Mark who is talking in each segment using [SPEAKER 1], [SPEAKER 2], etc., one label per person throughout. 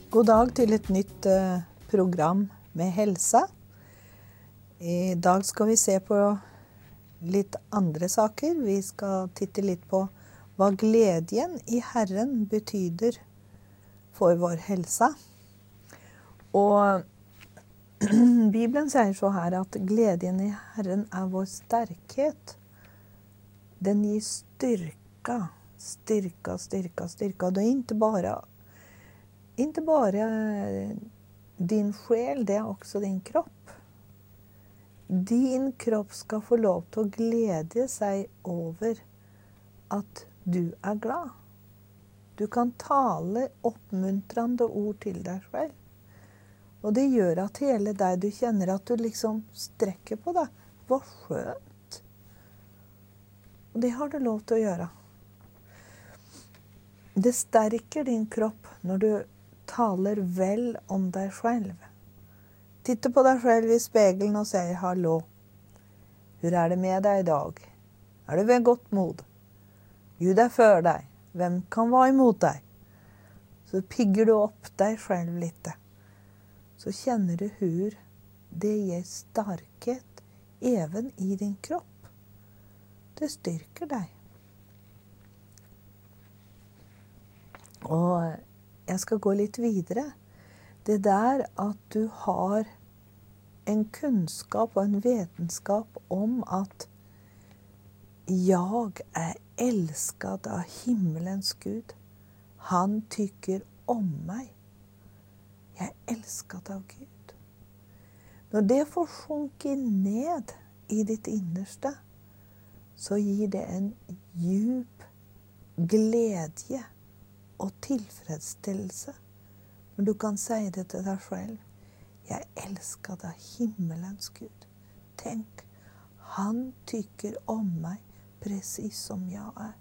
[SPEAKER 1] God dag til et nytt program med helsa. I dag skal vi se på litt andre saker. Vi skal titte litt på hva gleden i Herren betyder for vår helsa. Og Bibelen sier så her at gleden i Herren er vår sterkhet. Den gir styrka. Det er inte bara din själ, det är också din kropp. Din kropp ska få lov till att glädja sig över att du är glad. Du kan tala uppmuntrande ord till dig själv. Och det gör att hela dig, du känner att du liksom sträcker på dig. Vad skönt. Och det har du lov till att göra. Det stärker din kropp när du talar väl om dig själv. Titta på dig själv i spegeln och säg hallå. Hur är det med dig idag? Är du vid gott mod? Gud är för dig. Vem kan vara emot dig? Så pigger du upp dig själv lite. Så känner du hur det ger starkhet även i din kropp. Det styrker dig. Och jag ska gå lite vidare. Det där att du har en kunskap och en vetenskap om att jag är älskad av himmelens Gud. Han tycker om mig. Jag är älskad av Gud. När det får sjunka ned i ditt innersta så ger det en djup glädje och tillfredsställelse. Men du kan säga det till dig själv. Jag är älskad av himmelens Gud. Tänk, han tycker om mig precis som jag är.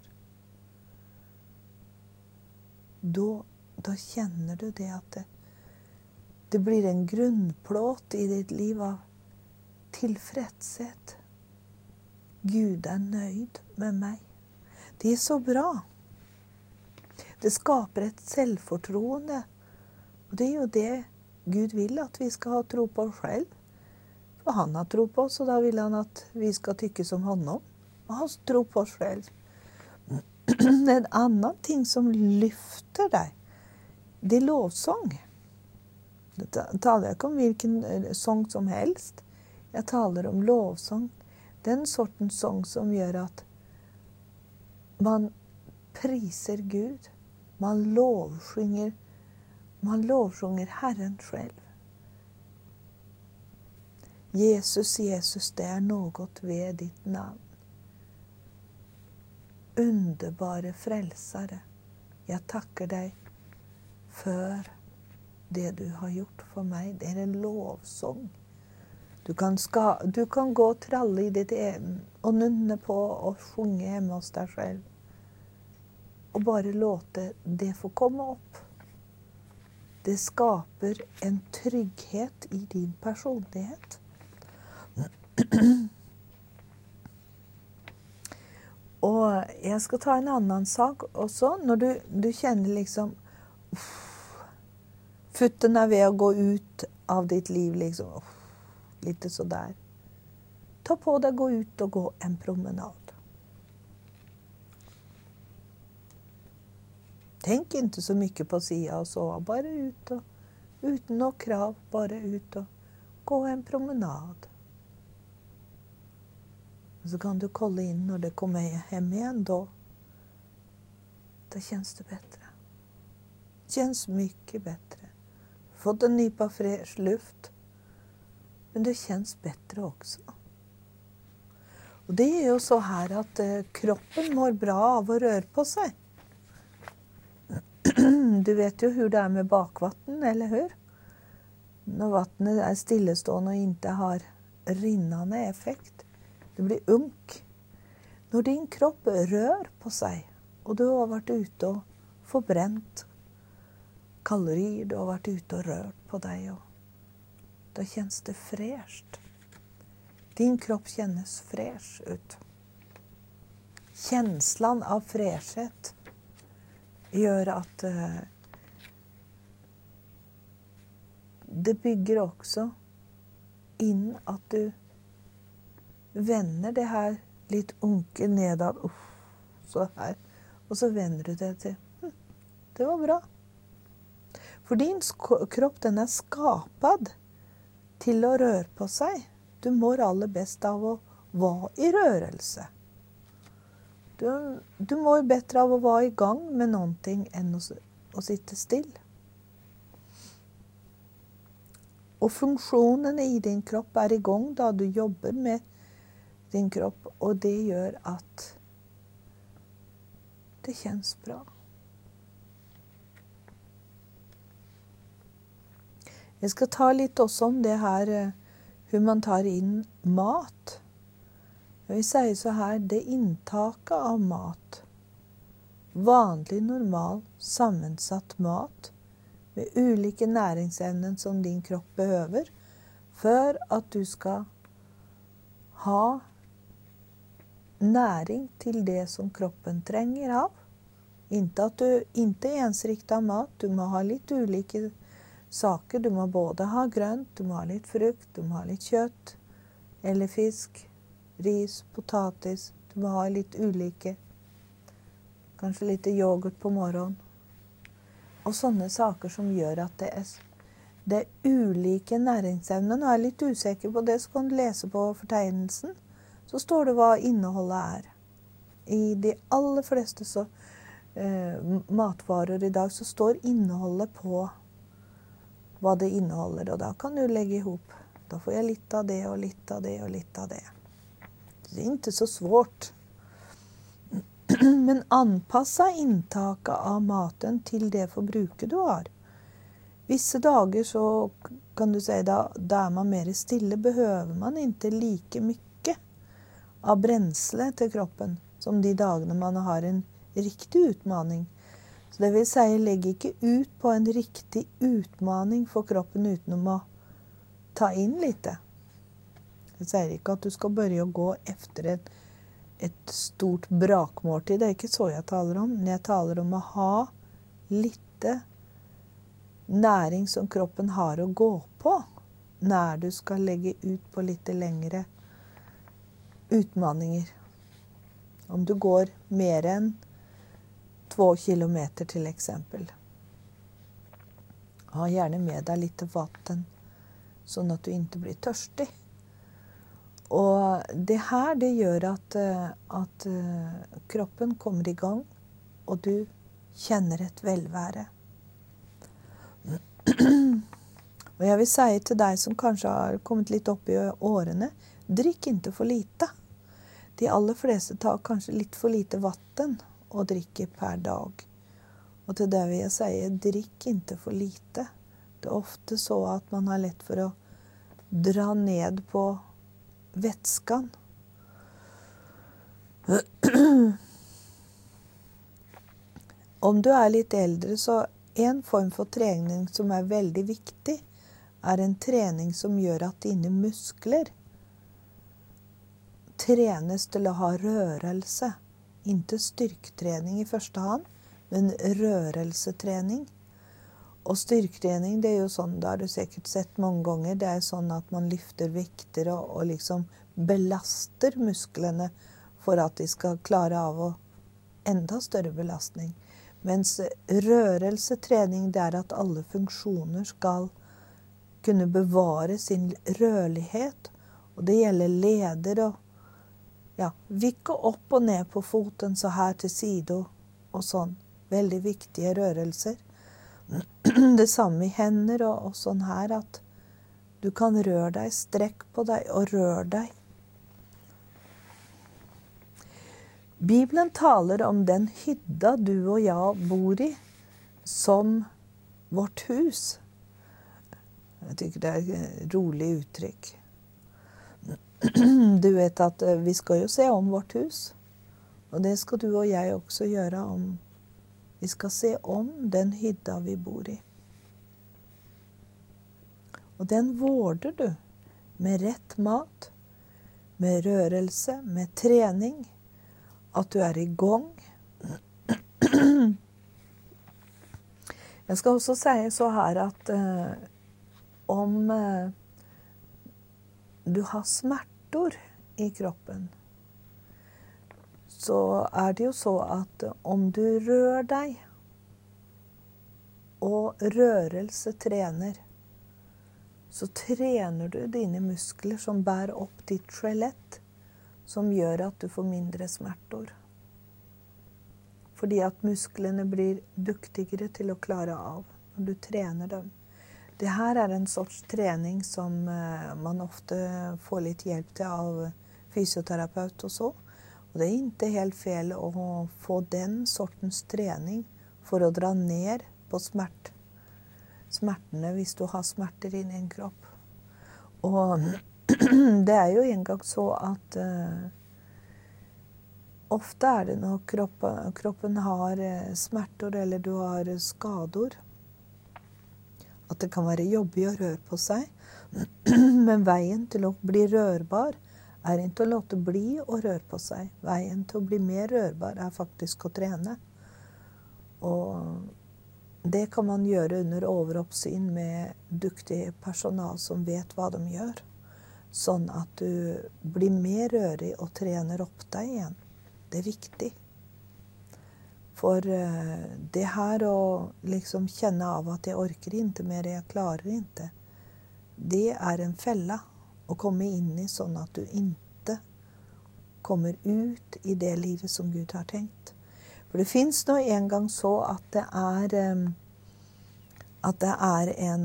[SPEAKER 1] Då känner du det att det blir en grundplåt i ditt liv av tillfredshet. Gud är nöjd med mig. Det är så bra. Det skapar ett självförtroende. Och det är ju det Gud vill att vi ska ha tro på oss själv. För han har tro på oss och då vill han att vi ska tycka som honom. Och han tror på oss själv. En annan ting som lyfter dig, det är lovsång. Jag talar inte om vilken sång som helst. Jag talar om lovsång. Den sortens sång som gör att man prisar Gud. Man lovsjunger Herren själv. Jesus, det är något vid ditt namn. Underbara frälsare. Jag tackar dig för det du har gjort för mig. Det är en lovsång. Du kan gå och tralla i ditt och nunna på och sjunga hemma hos dig själv. Och bara låta det få komma upp. Det skapar en trygghet i din personlighet. Och jag ska ta en annan sak också. När du känner liksom fötterna vid att gå ut av ditt liv liksom lite sådär. Ta på dig, gå ut och gå en promenad. Tänk inte så mycket på sida och så. Bara ut och utan några krav. Bara ut och gå en promenad. Och så kan du kolla in när det kommer hem igen då. Då känns det bättre. Känns mycket bättre. Fått en nypa fräsch luft. Men det känns bättre också. Och det är ju så här att kroppen mår bra av att röra på sig. Du vet ju hur det är med bakvatten, eller hur? När vattnet är stillestående och inte har rinnande effekt. Det blir unk. När din kropp rör på sig och du har varit ute och förbränt kalorier, du har varit ute och rört på dig och då känns det fräscht. Din kropp känns fräsch ut. Känslan av fräschhet gör att det bygger også inn at du vender det her litt unke nedad, så her, og så vender du det til, det var bra. For din kropp, den er skapad til å røre på seg. Du mår aller best av å være i rørelse. Du mår bedre av å være i gang med noen ting enn å sitte stille. Og funksjonene i din kropp er i gang da du jobber med din kropp, og det gjør at det kjennes bra. Jeg skal ta litt også om det her, hvor man tar inn mat. Jeg vil si så her, det inntaket av mat, vanlig, normal, sammensatt mat, med ulike næringsevner som din kropp behøver, for at du skal ha næring til det som kroppen trenger av. Ikke ensriktet mat, du må ha litt ulike saker. Du må både ha grønt, du må ha litt frukt, du må ha litt kjøtt, eller fisk, ris, potatis. Du må ha litt ulike, kanskje litt yoghurt på morgenen. Og sånne saker som gjør at det er ulike næringsevner. Nå er jeg litt usikker på det, så kan du lese på fortegnelsen. Så står det hva innholdet er. I de aller fleste matvarer i dag så står innholdet på hva det inneholder. Og da kan du legge ihop. Da får jeg litt av det, og litt av det, og litt av det. Det er ikke så svårt. Men anpassa inntaket av maten til det forbruket du har. Visse dager så kan du si da er man mer stille, behøver man ikke like mye av brensle til kroppen som de dagene man har en riktig utmaning. Så det vil si, legg ikke ut på en riktig utmaning for kroppen utenom å ta inn litt. Jeg sier ikke at du skal begynne å gå efter et stort brakmåltid, det er ikke så jeg taler om, men jeg taler om å ha litt næring som kroppen har å gå på, når du skal legge ut på litt lengre utmaninger. Om du går mer enn 2 kilometer til eksempel. Ha gjerne med deg litt vatten, sånn at du ikke blir tørstig. Og det her, det gjør at kroppen kommer i gang, og du kjenner et velvære. Og jeg vil si til deg som kanskje har kommet litt opp i årene, drikk ikke for lite. De aller fleste tar kanskje litt for lite vatten og drikker per dag. Og til det vil jeg si, drikk ikke for lite. Det er ofte så at man har lett for å dra ned på vætskan. Om du er litt eldre, så en form for trening som er veldig viktig, er en trening som gjør at dine muskler trenes til å ha rørelse. Ikke styrketrening i første hand, men rørelsetrening. Og styrketrening, det er jo sånn, det har du sikkert sett mange ganger, det er sånn at man lyfter vekter og liksom belaster musklene for at de skal klare av å enda større belastning. Mens rørelsetrening, det er at alle funksjoner skal kunne bevare sin rørlighet, og det gjelder leder og vikke opp og ned på foten, så her til side og sånn. Veldig viktige rørelser. Det samme i hender og sånn her, at du kan røre deg, strekk på deg og rør deg. Bibelen taler om den hydda du og jeg bor i, som vårt hus. Jeg tykker det er et rolig uttrykk. Du vet at vi skal jo se om vårt hus, og det skal du og jeg også gjøre om. Vi skal se om den hydda vi bor i. Og den vårder du med rett mat, med rørelse, med trening, at du er i gang. Jeg skal også si så her at om du har smerter i kroppen, så er det jo så at om du rør deg, og rørelse trener, så trener du dine muskler som bærer opp ditt skjelett, som gjør at du får mindre smerter. Fordi at musklene blir dyktigere til å klare av når du trener dem. Det her er en sorts trening som man ofte får litt hjelp til av fysioterapeut og så. Og det er ikke helt feil å få den sortens trening for å dra ned på smertene hvis du har smerter i din kropp. Og det er jo en gang så at ofte er det når kroppen har smerter eller du har skader, at det kan være jobbig å røre på seg, men veien til å bli rørbar er ikke å låte bli å røre på seg. Veien til å bli mer rørbar er faktisk å trene. Og det kan man gjøre under overoppsyn med dyktig personal som vet hva de gjør, sånn at du blir mer rørig og trener opp deg igjen. Det er viktig. For det her å liksom kjenne av at jeg orker ikke mer, jeg klarer ikke, det er en felle å komme inn i sånn at du ikke kommer ut i det livet som Gud har tenkt. For det finnes nå en gang så at det er en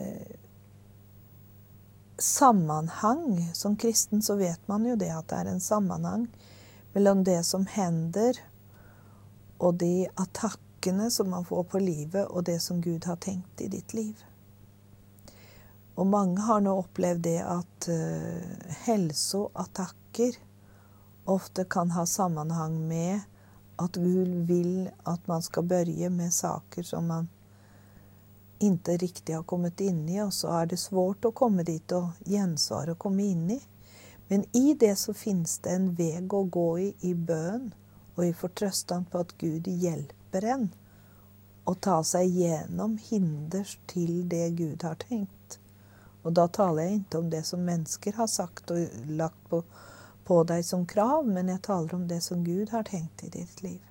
[SPEAKER 1] sammenheng. Som kristen så vet man jo det at det er en sammenheng mellom det som hender og de attakkene som man får på livet, og det som Gud har tenkt i ditt liv. Og mange har nå opplevd det at helseattakker ofte kan ha sammenheng med at Gud vil at man skal børje med saker som man ikke riktig har kommet inn i, og så er det svårt å komme dit og gjensvare å komme inn i. Men i det så finnes det en vei å gå i bønn, og i fortrøstan på at Gud hjelper en å ta seg gjennom hinders til det Gud har tenkt. Og da taler jeg ikke om det som mennesker har sagt og lagt på deg som krav, men jeg taler om det som Gud har tenkt i ditt liv.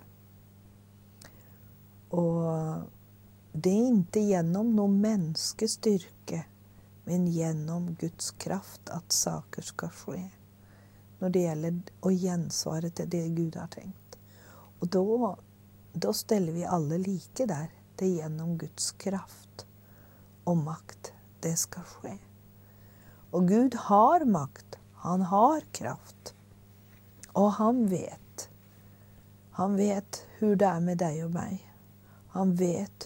[SPEAKER 1] Og det er ikke gjennom noen menneskestyrke, men gjennom Guds kraft at saker skal skje, når det gjelder å gjensvare til det Gud har tenkt. Og da steller vi alle like der. Det er gjennom Guds kraft og makt det skal skje. Og Gud har makt. Han har kraft. Og han vet. Han vet hvor det er med deg og meg. Han vet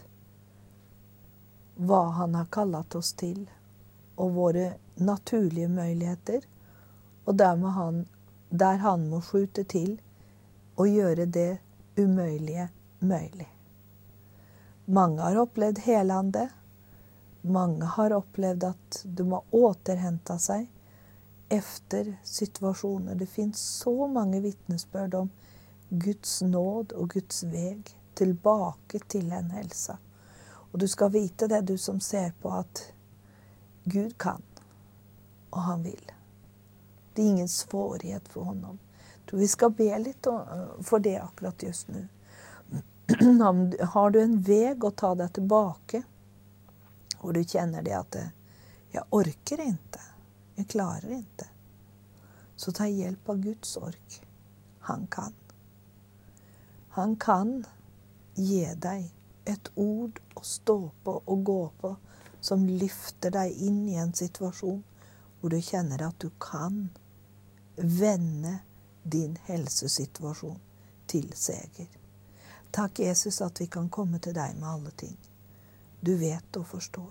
[SPEAKER 1] hva han har kallet oss til, og våre naturlige muligheter, og der han må skjute til og gjøre det umulige mulig. Mange har opplevd helande. Mange har opplevd at du må återhente seg efter situasjoner. Det finnes så mange vittnesbyrd om Guds nåd og Guds veg tilbake til en helse. Og du skal vite det, du som ser på, at Gud kan, og han vil. Det er ingen svårighet for honom. Jeg tror vi skal be litt for det akkurat just nu. Har du en veg å ta deg tilbake, og du kjenner det at jeg orker ikke, jeg klarer ikke, så ta hjelp av Guds ork. Han kan. Han kan gi deg et ord å stå på og gå på, som lyfter deg inn i en situasjon hvor du kjenner at du kan vende din helsesituasjon til seger. Takk, Jesus, at vi kan komme til deg med alle ting. Du vet og forstår.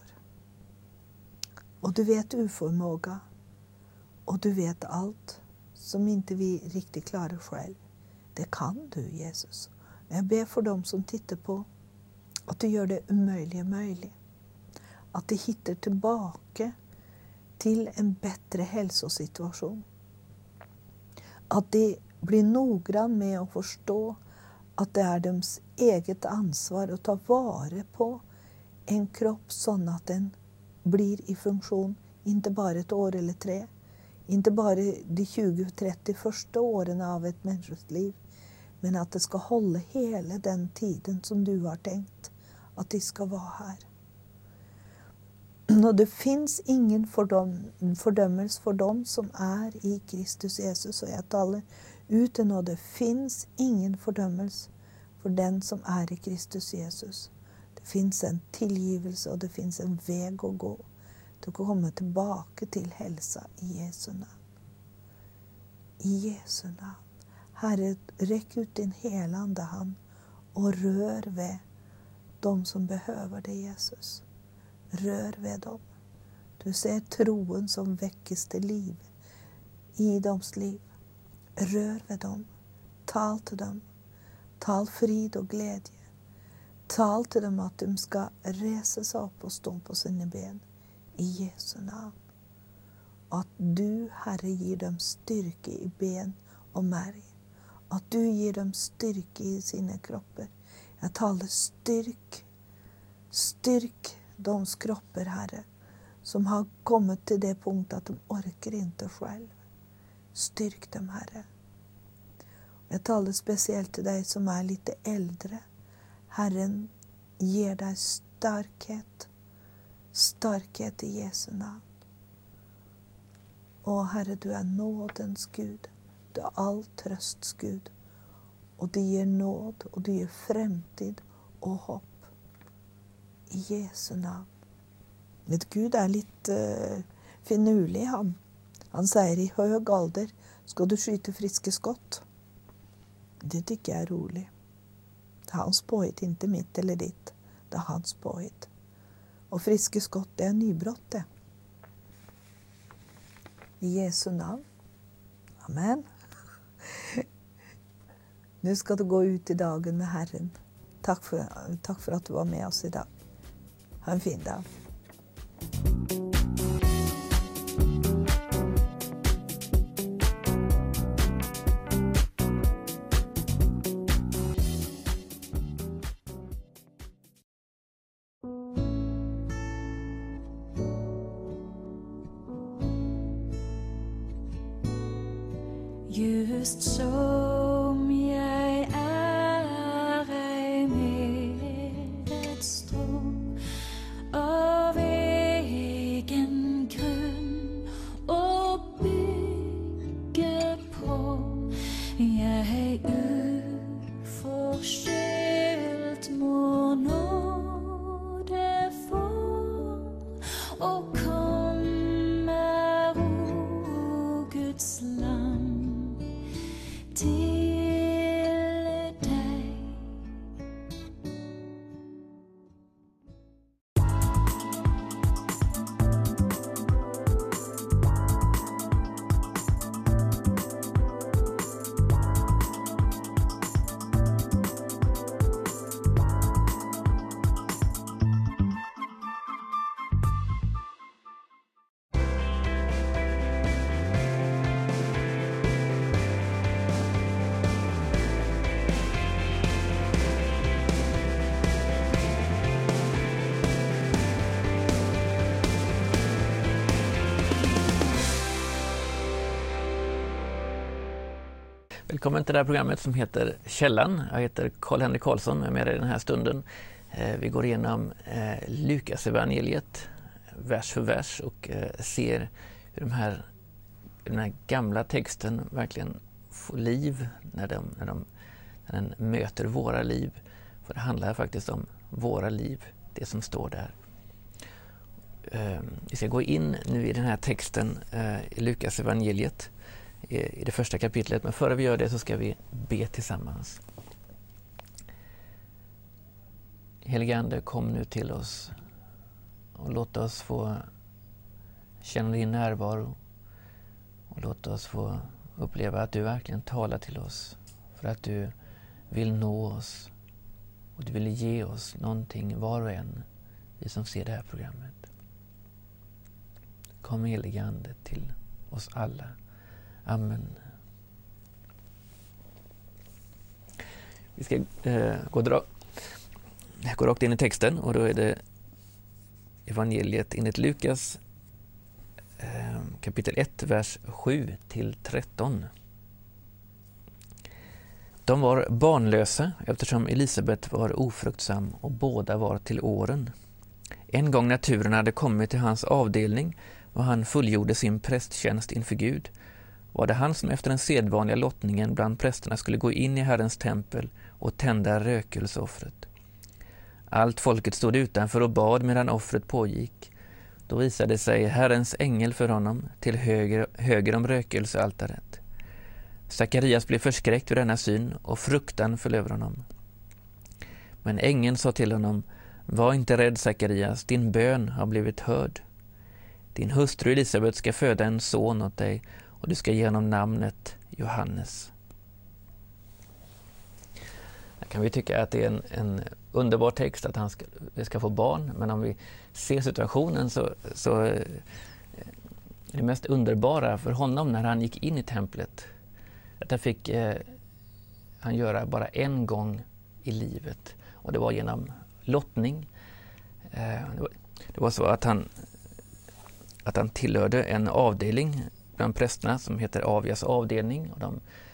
[SPEAKER 1] Og du vet uformåga. Og du vet alt som ikke vi riktig klarer selv. Det kan du, Jesus. Jeg ber for dem som titter på, at du gjør det umulige mulig. At de hittar tilbake til en bedre helsesituasjon. At de blir noggrann med å forstå at det er deres eget ansvar å ta vare på en kropp sånn at den blir i funktion, inte bara ett år eller 3, inte bara de 20-30 första åren av ett människors liv, men att det ska hålla hela den tiden som du har tänkt att de ska vara här. Och det finns ingen fördömelse för dem som är i Kristus Jesus, och jag talar utan att det finns ingen fördömelse för den som är i Kristus Jesus. Det finns en tillgivelse och det finns en väg att gå. Du kommer tillbaka till hälsa i Jesu namn. I Jesu namn. Herre, räck ut din helande hand och rör vid de som behöver det, Jesus. Rör vid dem. Du ser troen som väckes till liv i deras liv. Rör vid dem. Tal till dem. Tal frid och glädje. Tal till dem att de ska resa sig upp och stå på sina ben. I Jesu namn. Att du, Herre, ger dem styrka i ben och märg. Att du ger dem styrka i sina kroppar. Jag talar styrk de kroppar, Herre, som har kommit till det punkt att de orkar inte själv. Styrk dem, Herre. Jag talar speciellt till dig som är lite äldre. Herren ger dig starkhet i Jesu namn. Och Herre, du är nådens Gud. Du är all trösts Gud. Och du ger nåd och du ger framtid och hopp. I Jesu namn. Vet, Gud är lite finurlig han. Han säger i hög ålder ska du skjuta friska skott. Det tycker jag är roligt. Det är hans påhitt, inte mitt eller ditt. Det är hans påhitt. Och friska skott, det är nybrott det. I Jesu namn. Amen. Nu ska du gå ut i dagen med Herren. Tack för att du var med oss idag. Ha en fin dag.
[SPEAKER 2] Just som jag är ej med ett strå av egen grund och bygger på. Jag är oförskyllt må nåde få och kommer o Guds land till dig.
[SPEAKER 3] Välkommen till det här programmet som heter Källan. Jag heter Karl-Henrik Karlsson och är med i den här stunden. Vi går igenom Lukas evangeliet vers för vers och ser hur den här gamla texten verkligen får liv när den möter våra liv. För det handlar faktiskt om våra liv, det som står där. Vi ska gå in nu i den här texten i Lukas evangeliet i det första kapitlet, men före vi gör det så ska vi be tillsammans. Helige Ande, kom nu till oss och låt oss få känna din närvaro och låt oss få uppleva att du verkligen talar till oss, för att du vill nå oss och du vill ge oss någonting, var och en, vi som ser det här programmet. Kom, Helige Ande, till oss alla. Amen. Vi ska gå rakt in i texten, och då är det evangeliet enligt Lukas kapitel 1, vers 7-13. De var barnlösa eftersom Elisabet var ofruktsam och båda var till åren. En gång när turen hade kommit till hans avdelning och han fullgjorde sin prästtjänst inför Gud, var det han som efter den sedvanliga lottningen bland prästerna skulle gå in i Herrens tempel och tända rökelseoffret. Allt folket stod utanför och bad medan offret pågick. Då visade sig Herrens ängel för honom till höger om rökelsealtaret. Sakarias blev förskräckt vid denna syn och fruktan föll över honom. Men ängeln sa till honom: var inte rädd, Sakarias, din bön har blivit hörd. Din hustru Elisabet ska föda en son åt dig och du ska ge honom namnet Johannes. Här kan vi tycka att det är en underbar text att vi ska få barn, men om vi ser situationen så är det mest underbara för honom när han gick in i templet att det fick han göra bara en gång i livet, och det var genom lottning. Det var så att han tillhörde en avdelning bland prästerna som heter Avias avdelning, och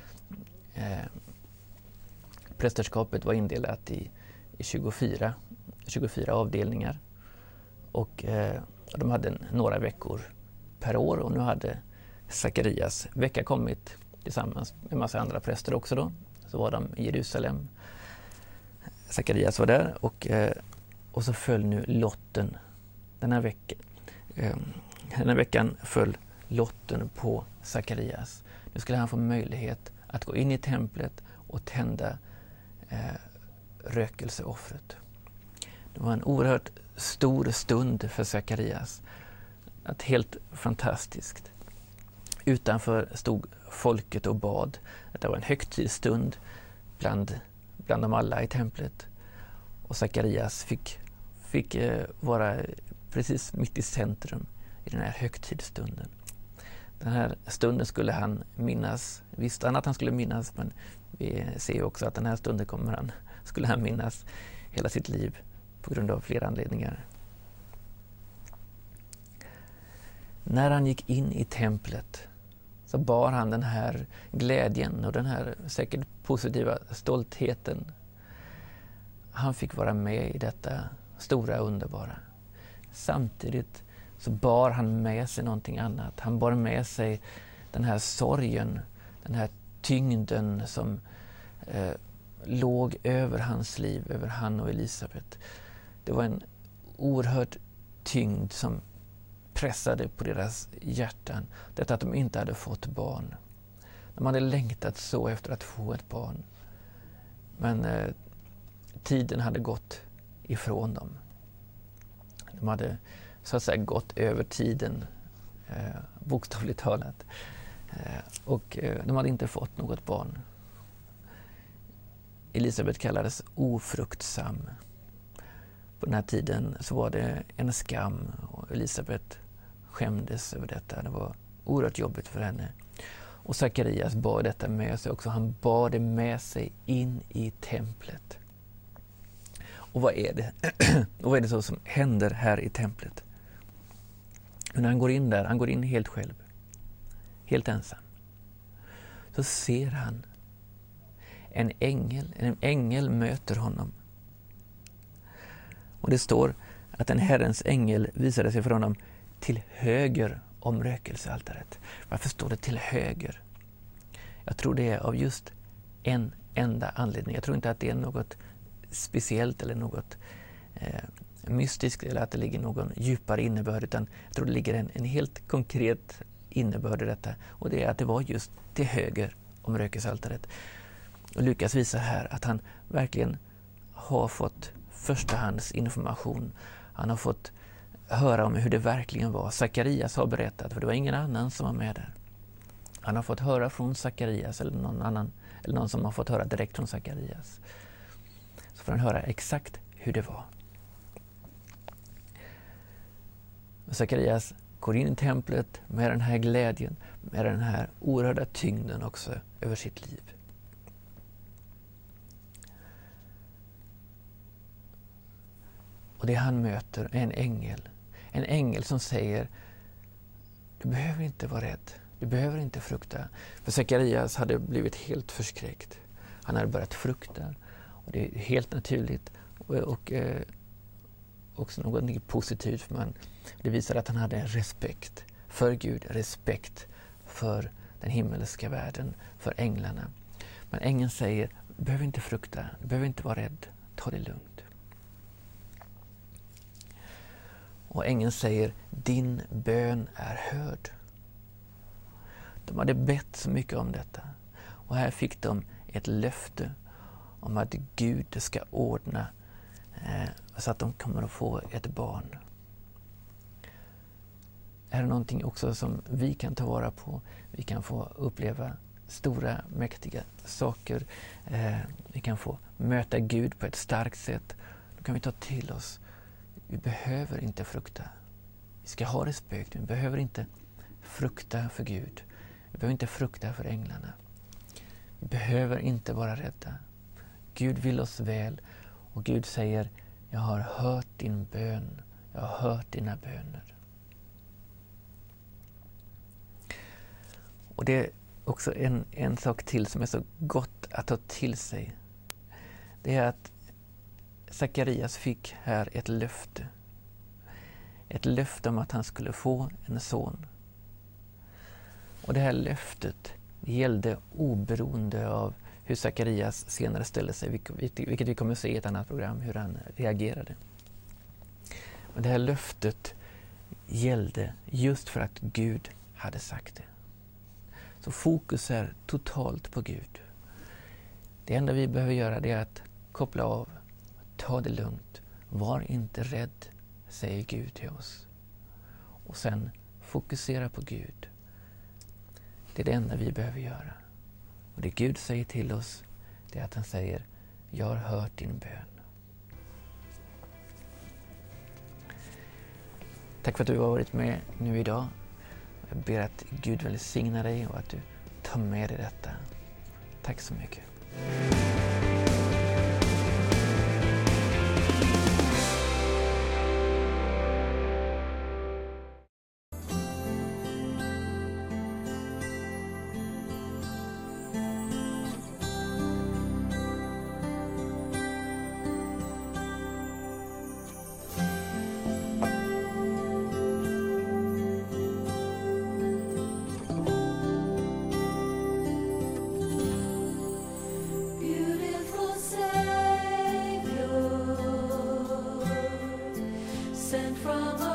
[SPEAKER 3] prästerskapet var indelat i 24 avdelningar, och de hade några veckor per år, och nu hade Sakarias vecka kommit tillsammans med en massa andra präster också då. Så var de i Jerusalem. Sakarias var där, och så föll nu lotten den här veckan föll lotten på Sakarias. Nu skulle han få möjlighet att gå in i templet och tända rökelseoffret. Det var en oerhört stor stund för Sakarias. Helt fantastiskt. Utanför stod folket och bad. Det var en högtidsstund bland dem alla i templet. Och Sakarias fick vara precis mitt i centrum i den här högtidsstunden. Den här stunden skulle han minnas. Visste han att han skulle minnas, men vi ser också att den här stunden skulle han minnas hela sitt liv på grund av flera anledningar. När han gick in i templet så bar han den här glädjen och den här säkert positiva stoltheten. Han fick vara med i detta stora underbara. Samtidigt så bar han med sig någonting annat. Han bar med sig den här sorgen, den här tyngden som låg över hans liv, över han och Elisabet. Det var en oerhörd tyngd som pressade på deras hjärtan. Detta att de inte hade fått barn. De hade längtat så efter att få ett barn. Men tiden hade gått ifrån dem. De hade så att säga gått över tiden, bokstavligt talat. Och de hade inte fått något barn. Elisabet kallades ofruktsam. På den här tiden så var det en skam, och Elisabet skämdes över detta. Det var oerhört jobbigt för henne. Och Sakarias bar detta med sig också. Han bar det med sig in i templet. Och vad är det? Och vad är det så som händer här i templet? När han går in där, han går in helt själv. Helt ensam. Så ser han en ängel möter honom. Och det står att en Herrens ängel visade sig för honom till höger om rökelsealtaret. Varför står det till höger? Jag tror det är av just en enda anledning. Jag tror inte att det är något speciellt eller något mystiskt eller att det ligger någon djupare innebörd, utan jag tror det ligger en helt konkret innebörd i detta, och det är att det var just till höger om rökelsealtaret. Och Lukas visar här att han verkligen har fått förstahands information. Han har fått höra om hur det verkligen var. Sakarias har berättat, för det var ingen annan som var med där. Han har fått höra från Sakarias eller någon annan, eller någon som har fått höra direkt från Sakarias. Så får han höra exakt hur det var. Och Sakarias går in i templet med den här glädjen, med den här oerhörda tyngden också över sitt liv. Och det han möter är en ängel En ängel som säger, du behöver inte vara rädd, du behöver inte frukta. För Sakarias hade blivit helt förskräckt. Han hade börjat frukta. Och det är helt naturligt och också något positivt. För det visar att han hade respekt för Gud, respekt för den himmelska världen, för änglarna. Men ängeln säger, du behöver inte frukta, du behöver inte vara rädd, ta det lugnt. Och ängeln säger, din bön är hörd. De hade bett så mycket om detta. Och här fick de ett löfte om att Gud ska ordna så att de kommer att få ett barn. Är det någonting också som vi kan ta vara på? Vi kan få uppleva stora, mäktiga saker. Vi kan få möta Gud på ett starkt sätt. Då kan vi ta till oss. Vi behöver inte frukta. Vi ska ha respekt. Vi behöver inte frukta för Gud. Vi behöver inte frukta för änglarna. Vi behöver inte vara rädda. Gud vill oss väl. Och Gud säger, jag har hört din bön. Jag har hört dina böner. Och det är också en sak till som är så gott att ta till sig. Det är att Sakarias fick här ett löfte. Ett löfte om att han skulle få en son. Och det här löftet gällde oberoende av hur Sakarias senare ställde sig, vilket vi kommer att se i ett annat program, hur han reagerade. Och det här löftet gällde just för att Gud hade sagt det. Så fokus är totalt på Gud. Det enda vi behöver göra det är att koppla av, ta det lugnt, var inte rädd, säger Gud till oss. Och sen fokusera på Gud. Det är det enda vi behöver göra. Och det Gud säger till oss, det är att han säger, jag har hört din bön. Tack för att du har varit med nu idag. Jag ber att Gud välsigna dig och att du tar med dig detta. Tack så mycket.
[SPEAKER 2] Sent from